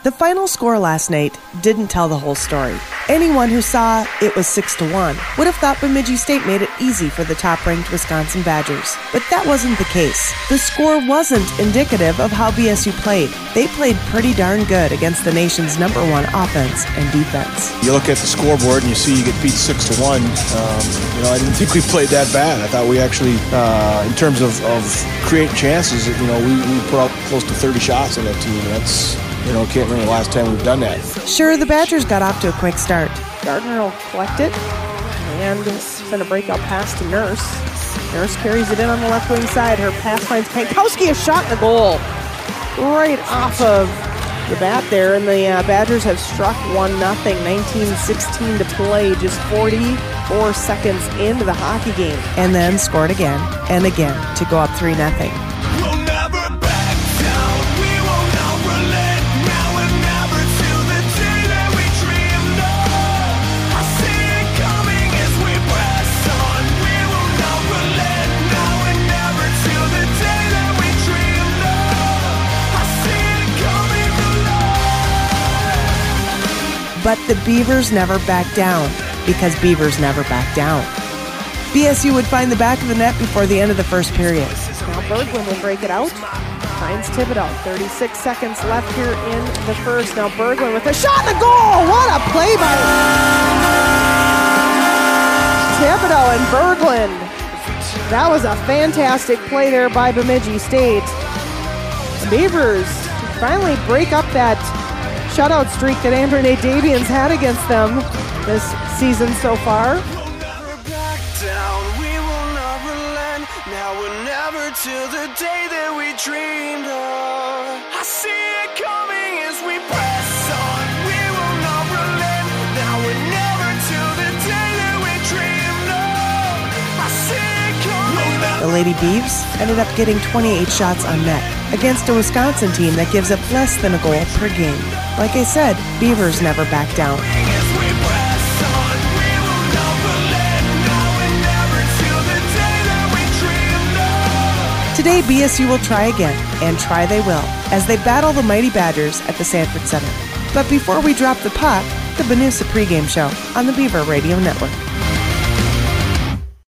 The final score last night didn't tell the whole story. Anyone who saw it was 6-1 would have thought Bemidji State made it easy for the top-ranked Wisconsin Badgers. But that wasn't the case. The score wasn't indicative of how BSU played. They played pretty darn good against the nation's #1 offense and defense. You look at the scoreboard and you see you get beat 6-1. I didn't think we played that bad. I thought we actually, in terms of creating chances, we put out close to 30 shots on that team. That's... can't remember the last time we've done that. Sure, the Badgers got off to a quick start. Gardner will collect it and send a breakout pass to Nurse. Nurse carries it in on the left wing side. Her pass finds Pankowski, a shot in the goal. Right off of the bat there, and the Badgers have struck 1-0, 19:16 to play, just 44 seconds into the hockey game. And then scored again and again to go up 3-0. But the Beavers never backed down, because Beavers never back down. BSU would find the back of the net before the end of the first period. Now Berglund will break it out. Finds Thibodeau. 36 seconds left here in the first. Now Berglund with a shot in the goal! What a play by Thibodeau and Berglund. That was a fantastic play there by Bemidji State. The Beavers finally break up that shutout streak that Andrew Nadavian's had against them this season so far. We'll never back down, we will not relent. Now or never till the day that we dreamed of. I see it coming as we press on. We will not relent. Now or never till the day that we dreamed of. I see it coming. The Lady Beavs ended up getting 28 shots on net against a Wisconsin team that gives up less than a goal per game. Like I said, Beavers never back down. Today, BSU will try again, and try they will, as they battle the mighty Badgers at the Sanford Center. But before we drop the puck, the Benusa pregame show on the Beaver Radio Network.